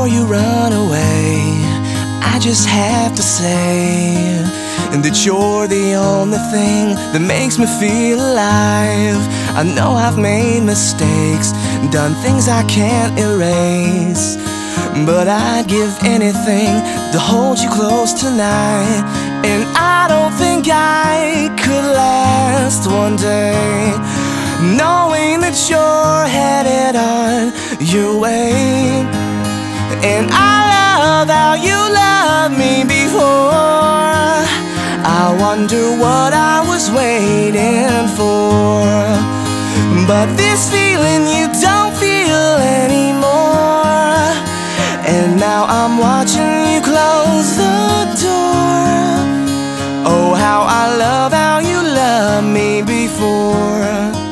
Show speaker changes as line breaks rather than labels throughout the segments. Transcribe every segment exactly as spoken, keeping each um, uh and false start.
Before you run away, I just have to say that you're the only thing that makes me feel alive. I know I've made mistakes, done things I can't erase, but I'd give anything to hold you close tonight. And I don't think I could last one day knowing that you're headed on your way. And I love how you loved me before. I wonder what I was waiting for, but this feeling you don't feel anymore. And now I'm watching you close the door. Oh, how I love how you loved me before.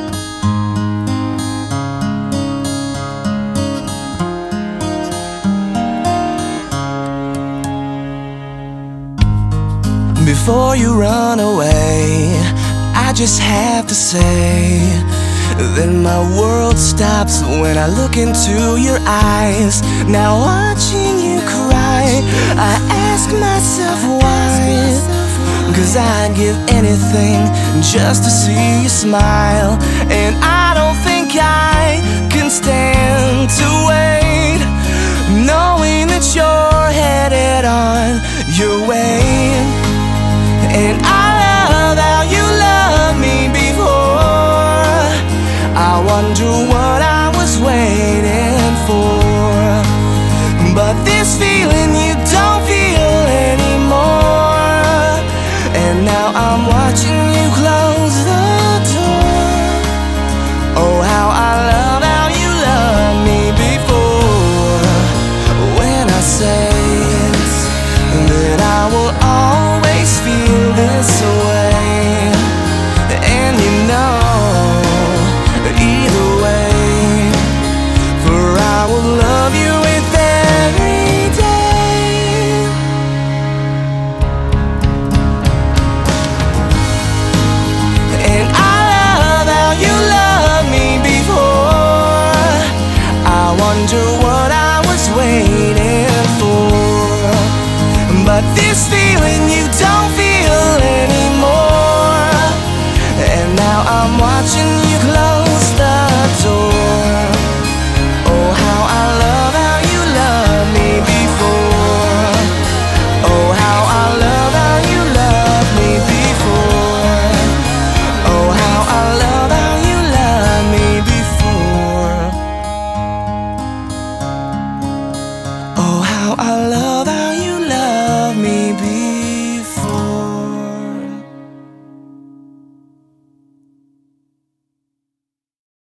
Before you run away, I just have to say that my world stops when I look into your eyes. Now watching you cry, I ask myself why, 'cause I'd give anything just to see you smile. And I don't think I can stand to wait, knowing that you're headed on your way. And I love how you loved me before. I wonder what I was waiting for, but this feeling you don't feel anymore. And now I'm watching you close the door. Oh, how I love how you loved me before. When I say that I will always feel this way, and you know, either way, for I will love you with every day. And I love how you loved me before. I wonder what I was waiting for, but this feeling you don't feel anymore. And now I'm watching you close the door. Oh, how I love how you loved me before. Oh, how I love how you loved me before. Oh, how I love how you loved me before. Oh, how I love